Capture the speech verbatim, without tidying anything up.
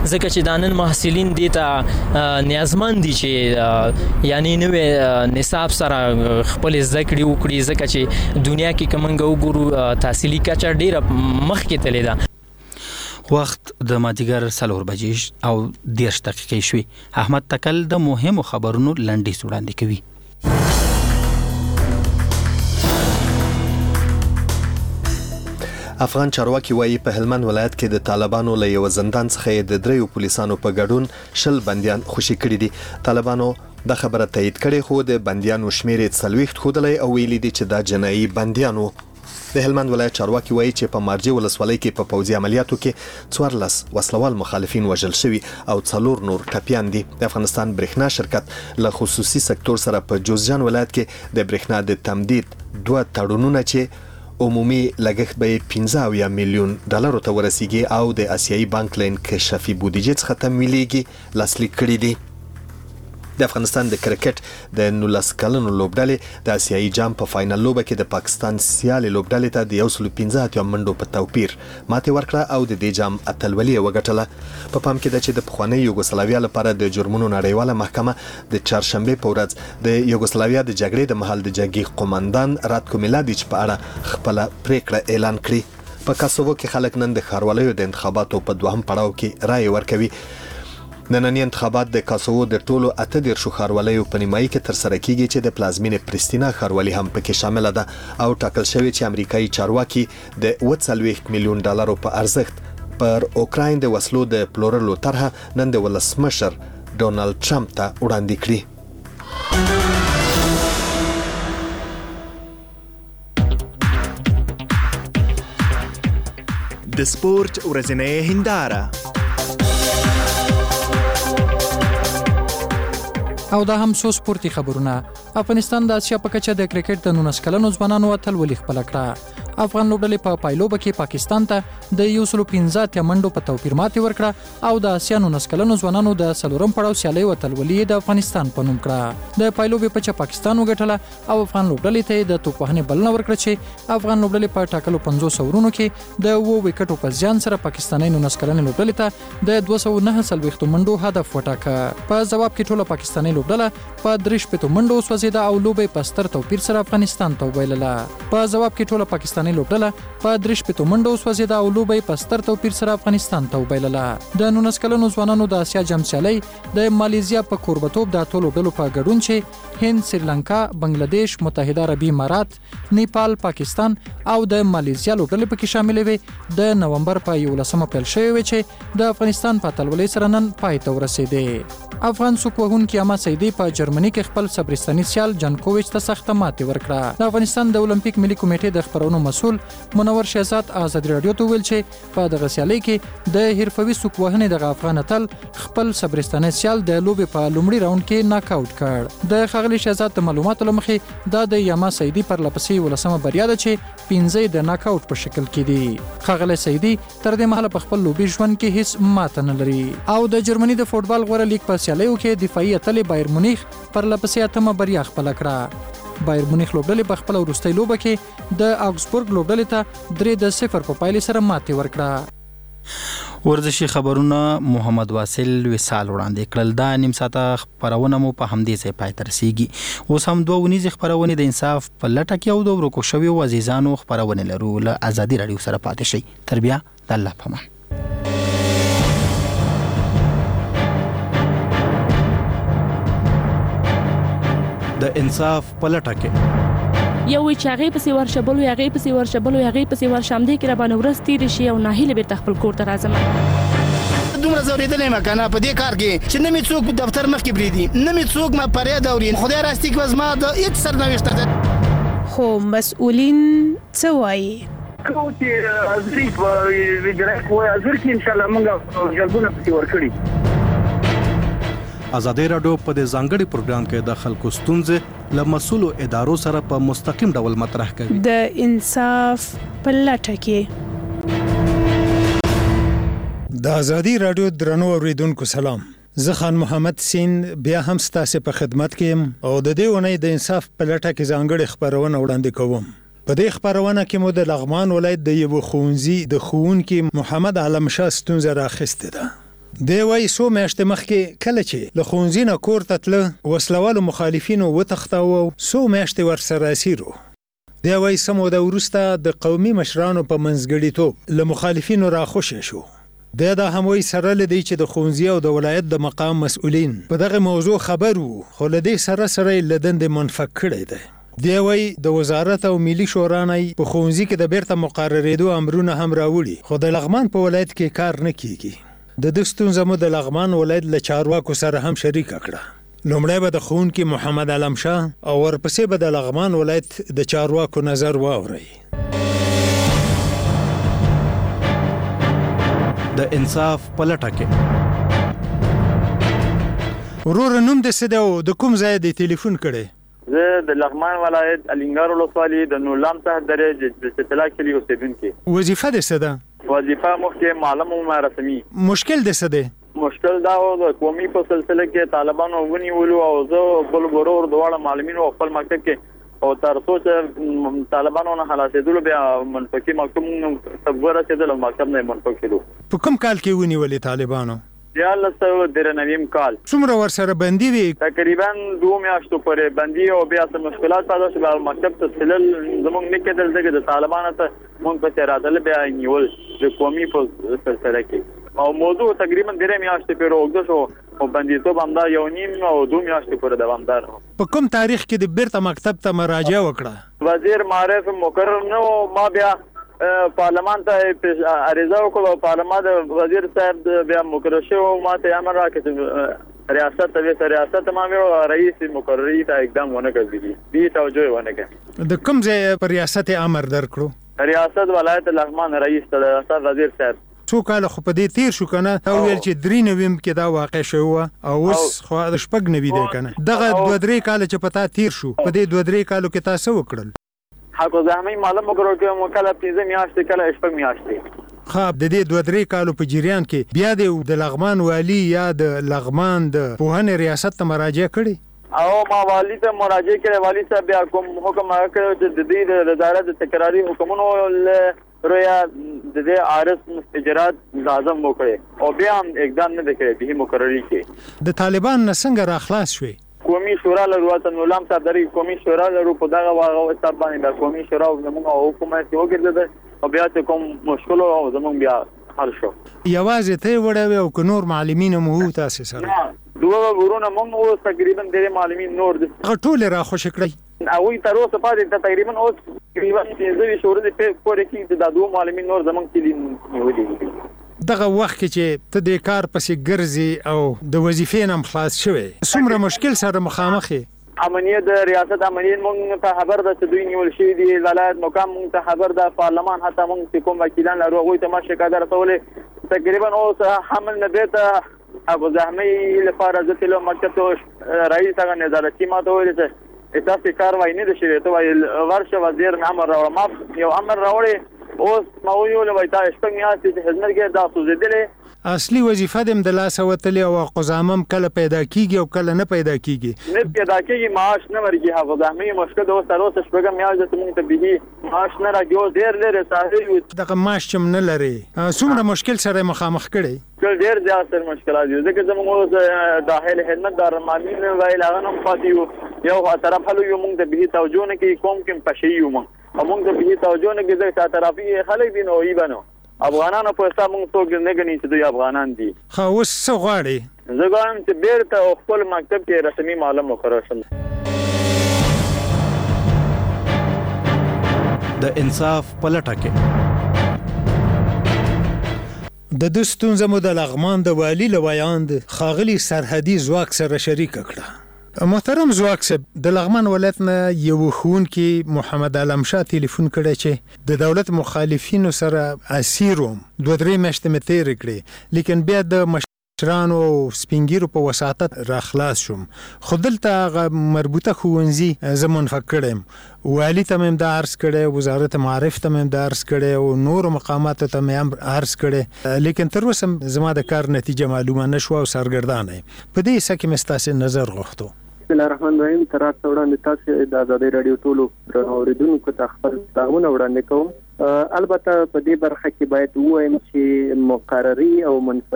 ځکه چې دا نن محصلین دې ته نیازمند دي چې یعنی نوې نصاب سره خپل زده کړې وکړي، ځکه چې دنیا کې که موږ وګورو تحصیلي کچه ډېره مخکې تللې ده. وخت د مازدیګر څلور بجې او دېرش دقیقې شوې. احمد تکل د مهمو خبرونو لنډیز وړاندې کوي. افغان چارواکي وایي په هلمند ولایت کې د طالبانو له یو زندان څخه د دریو پولیسانو په ګډون شل بندیان خوشي کړي دي. طالبانو د خبره تایید کړي خو د بندیانو شمیر یې څلوېښت ښودلی او ویلي دي چې دا جنایي بندیان وو. د هلمند ولایت چارواکي وایي چې په مارجې ولسوالۍ کې په پوځي عملیاتو کې څوارلس وسلوال مخالفین وژل شوي او څلور نور ټپیان دي. د افغانستان برېښنا شرکت له خصوصي سکتور سره په جوزجان ولایت کې د برېښنا د تمدید دوه تړونونه چې عمومي لګښت به پنځه اویا میلیون ډالرو ته ورسیږي او د آسیایي بانک له انکشافي بودیجې څخه تمویلېږي لاسلیک کړي دي. د افغانستان د کرکټ د نولس کلنو لوبډلې د آسیایي جام په فاینل لوبه کې د پاکستان سیالي لوبډلې ته د یو سل پنځه اتیا منډو په توپیر ماتې ورکړه او د دې جام اتلولي یې وګټله. په پام کې ده چې د پخوانۍ یوګوسلاویا لپاره د جرمونو نړیواله محکمه د چهارشنبې په ورځ د یوګوسلاویا د جګړې د مهال د جنګي قوماندان راتکو میلادیچ په اړه خپله پریکړه اعلان کړي. په کاسوو کې خلک نن د ښارولیو د انتخاباتو په دوهم پړاو کې رایې ورکوي. نننی انتخابات د کاسوو د ټولو اته دېرشو ښارولیو په نیمایي کې ترسره کیږي چې د پلازمینې پرستینا ښاروالي هم پکې شامله ده او ټاکل شوی چې امریکایي چارواکي د اوه څلوېښت میلیون ډالرو په ارزښت پر اوکراین د وسلو د پلورلو طرحه نن د ولسمشر ډونالد ټرمپ ته وړاندې کړي. د سپورت ورځنۍ هنداره او دا هم څو سپورتي خبرونه. افغانستان د اسیا په کچه د کرکټ د نولس کلنو ځوانانو اتلولي خپله کړه. افغان لوبډلې په پایلوبه کې پاکستان ته د یو سل پنځه اتیا منډو په توپیر ماتې ورکړه او د اسیا نولس کلنو ځوانانو د څلورم پړاو سیالۍ اتلولي د افغانستان په نوم کړه. د پایلوبې په چه پاکستان وګټله او افغان لوبډلې ته د توپوهنې بلنه ورکړه چې افغان لوبډلې په ټاکلو پنځوس اورونو کې د اوه وکټو په زیان سره پاکستاني نولس کلنې لوبډلې ته د دوه سوه نهه څلوېښتو منډو هدف وټاکه. په ځواب کې ټوله پاکستاني لوبډله په درې شپېتو منډو وسوځېده او لوبې په ستر توپیر سره افغانستان ته وبایلله. په ځواب کې ټوله پاکستاني لوبډله په درې شپېتو منډو وسوځېده او لوبې په ستر توپیر سره افغانستان ته وبایلله. د نولس کلنو ځوانانو د اسیا جام سیالۍ د مالیزیا په کوربتوب د اتو لوبډلو په ګډون چې هند، سریلانکا، بنگلادیش، متحده عربي امارات، نیپال، پاکستان او د مالیزیا لوبډلې پکې شاملې وې د نومبر په یولسمه پیل شوې وې چې د افغانستان په اتلولۍ سره نن پای ته ورسېدې. افغان سوک وهونکي اما سیدي په جرمني کې خپل صبرستاني سیال جانکوویچ ته سخته ماتې ورکړه. د افغانستان د اولمپیک ملي کمیټې د خبرونو مسؤل منور شهزاد ازادي راډیو ته ویل چې په دغه سیالۍ کې د حرفوي سوک وهنې دغه افغان اتل خپل صبرستاني سیال د لوبې په لومړي راوند کې ناک آوټ کړ. د ښاغلي شهزاد د معلوماتو له مخې دا د یاما سیدي پر لپسې ولسمه بریا ده چې پنځه د ناک آوټ په شکل کې دي. ښاغلی سیدي تر دې مهاله په خپل لوبي ژوند کې هیڅ ماته نه لري او د جرمني د فوټبال غوره لیګ په سیالیو کې دفاعي اتلې بایر مونیخ پر لپسې اتمه بریا خپله کړه. بایر مونیخ لوبډلې په خپله وروستۍ لوبه کې د آګسبورګ لوبډلې ته درې د صفر په پایلې سره ماتې ورکړه. ورزشي خبرونه محمد واصل وصال وړاندې کړل. دا نیم ساعته خبرونه مو په همدې ځای پای ته رسیږي. اوس هم دوه ونیزې خبرونې د انصاف په لټه کې او د ورکو شویو عزیزانو خبرونه لرو. له ازادي راډیو سره پاتې شئ. تر بیا د الله په امان. د انصاف په لټه کې یو چې هغه پسې ورشه بل هغه پسې ورشه بل هغه پسې ورشه همدې کې را باندې ورځ تېرې شي او ناهیله بیرته خپل کور ته راځم. دومره ځورېدلی یم که نه په دې کار کې چې نه مې څوک دفتر مخکې پرېږدي نه مې څوک ما فریاد اوري. خدای راستي کې زما د هېڅ سرنوشت ده. خو مسؤلین څه وایي؟ کوم چې حاضري په وجرایت وایي حاضر کې انشاءالله موږ جلبونه پسې ورکړي. ازادي راډیو په دې ځانګړي پروګرام کې د خلکو ستونزې له مسؤلو ادارو سره په مستقیم ډول مطرح کوي. د انصاف په لټه کې. د ازادي راډیو درنو اوریدونکو سلام. زه خان محمد سین بیا هم ستاسو په خدمت کې یم او د دې ونې د انصاف په لټه کې ځانګړي خبرونه وړاندې کوم. په دې خبرونه کې مو د لغمان ولایت د یو ښوونځي د ښوونکي محمد عالم شاه ستونزه راخسته ده. دی وایي څو میاشتې مخکې کله چې له ښوونځي نه کور ته تله وسلوالو مخالفینو وتښتاوه او څو میاشتې ورسره اسیر و. دی وایي څه موده وروسته د قومي مشرانو په منځګړیتوب له مخالفینو راخوشی شو. دی دا هم وایي سره له دې چې د ښوونځي او د ولایت د مقام مسؤلین په دغه موضوع خبر وو خو له دې سره سره یې له دندې منفک کړی دی. دی وایي د وزارت او ملي شورا نه په ښوونځي کې د بیرته مقررېدو امرونه هم راوړي خو د لغمان په ولایت کې کار نه کیږي. د ده ستونزه مو د لغمان ولایت له چارواکو سره هم شریکه کړه. لومړی به د ښوونکي محمد علم شاه او ورپسې به د لغمان ولایت د چارواکو نظر واورئ. د انصاف په لټه کې. وروره نوم دې څه دی او د کوم ځای دې تلیفون کړی؟ زه د لغمان ولایت الینګار ولسوالي د نورلام څخه درې د ستلا کلی اوسیدونکی. وظیفه دې څه ده؟ وظیفه مخکې معلم او رسمي. مشکل دې څه دی؟ مشکل دا و د قومي په سلسله کې طالبانو ونیولو او زه بل ورور دواړه معلمین او خپل مکتب کې او تر څو چې طالبانو نه خلاصېدل بیا منفقي مکتب صبر رسېدل او مکتب نه منفق شلو. په کوم کال کې ونیولې طالبانو؟ یاله سو درنویم کال. څومره ورسره بندي وي؟ تقریبا دوه میاشتو پورې بندي او بیا څه مشکلات پیدا شو. مکتب ته تلل زموږ نه کېدل ځکه د طالبانو ته مونږ په راتلل بیا نیول د قومي په سلسله کې او موضوع تقریبا درې میاشتې پورې وګړو شو او بندیتوب همدا یو نیم او دوه میاشتې پورې دوامدار و. په کوم تاریخ کې د بیرته مکتب ته مراجعه وکړه؟ وزیر معرف مقرر نه و. ما بیا پارلمان ته عریضه وکړه او پارلمان د وزیر صاحب بیا مقرر شو. ما ته امر راکړ ریاست ته ریاست ما مې رئیس مقرری ته اقدام ونه کړی دی توجه ونه کړ. د کوم ځای پر ریاست امر درکړو؟ ریاست ولایت لغمان رئیس ته استاد وزیر صاحب. څو کال خو په دې تیر شو کنه تا ویل چې درې نویم کې دا واقع شو او اوس خو د شپږ نوي دی کنه دغه دوه درې کال چې پتا تیر شو په دې دوه درې کالو کې تاسو وکړل؟ حق زحمي معلوم وګورئ چې مکله پنځه میاشتې کله شپږ میاشتې. خو د دې دوه درې کالو په جریان کې بیا د لغمان والی یا د لغمان د پوهنې ریاست ته مراجعه کړې؟ او ما والی ته مراجعه کړې. والی صاحب بیا کوم حکم راکړ چې د دې د وزارت د تکراری حکمونو رویا د دې عارض اجرات لازم وکړي او بیا هم اقدام نه وکړي به مقرری کې. د طالبان نه څنګه راخلاص شوي؟ قومي شورا لرو وطن نورلام صاحب درې قومي شورا لرو په دغه واغه حساب باندې د قومي شورا زموږ حکومت یو ګرځیدل او بیا چې کوم مشکل او زموږ بیا حل شو. یوازې ته وړوي او که نور معلمین مو تاسو سره؟ دوه ورونه موږ تقریبا ډېر معلمین نور دي. ټول را خوش کړی؟ او تر اوسه پاتې تقریبا اوس تقریبا پنځه شورا د پورې کې د دوه معلمین نور زموږ کې نیولې. دغه وخت کې چې ته د کار پسې ګرځي او د وظیفې نه خلاص شوی څومره مشکل سره مخامخ یې؟ امنیت د ریاست امنیت مونږ ته خبر ده چې دوی نیول شوي دي. ولایت مقام مونږ ته خبر ده. پارلمان حتی مونږ چې کوم وکیلان لرو هغوی ته ما شکایت رسولې. تقریبا اوس حمل نه بیرته ابو زحمي لپاره زه تلو مکتب ته رئیس هغه نظارتي ما ته ویل چې تاسو کاروایی نه ده شوې. ته وایي ورشه وزیر امر راوړه. ما یو امر راوړی اوس ما ویل وای تا شپږ میاشتې چې خدمت کې دا سوزېدلې. اصلي وظیفه دې د لاسه وتلې او قزامم کله پیدا کیږي او کله نه پیدا کیږي؟ نه پیدا کیږي. معاش نه ورګي. هغه زحمي مشکل اوس تر اوسه شپږ میاشتې ته مونږ ته به معاش نه راځي. اوس ډېر لري ساحل دغه معاش چم نه لري. څومره مشکل سره مخامخ کړي؟ ډېر زیات سره مشکلات دي ځکه زموږ اوس داخل خدمت دار معلمین وایي هغه هم پاتې یو یو طرف هلو یو مونږ ته به توجه نه کوي کوم کوم پشي یو مونږ مونږ ته به توجه نه کوي ځکه طرفي خلک دي نو یې بنو افغانانو په حساب مونږ څوک نه غني چې دوی افغانان دي. خو اوس څه غواړي؟ زه غواړم چې بیرته خپل مکتب کې رسمي معلم مقرر شم. د انصاف په لټه کې. د د ستونزه مو د لغمان د والی لویاند خاغلی سرحدي ځواک سره شریک کړه. محترم ځواک صاحب د لغمان ولایت نه یو ښوونکی محمد علم شاه تلیفون کړی چې د دولت مخالفینو سره اسیر وم دوه درې میاشتې مې تېرې کړې لیکن بیا د مشرانو او سپینګیرو په وساطت را خلاص شوم. خو دلته هغه مربوطه ښوونځي زه منفق کړی یم. والي ته مې دا عرض کړی وزارت معارف ته مې دا عرض کړی او نورو مقاماتو ته مې هم عرض کړی لیکن تر اوسه زما د کار نتیجه معلومه نه شوه او سرګردانه یم. په دې حصه کې مې ستاسې نظر غوښتو. بسم الله الرحمن الرحیم. تر تاسو وړاندې تاسو د ازادي رادیو ټولو اوریدونکو ته خپل سلامونه وړاندې کوم. البته په دې برخه کې باید ووایم چې مقرری او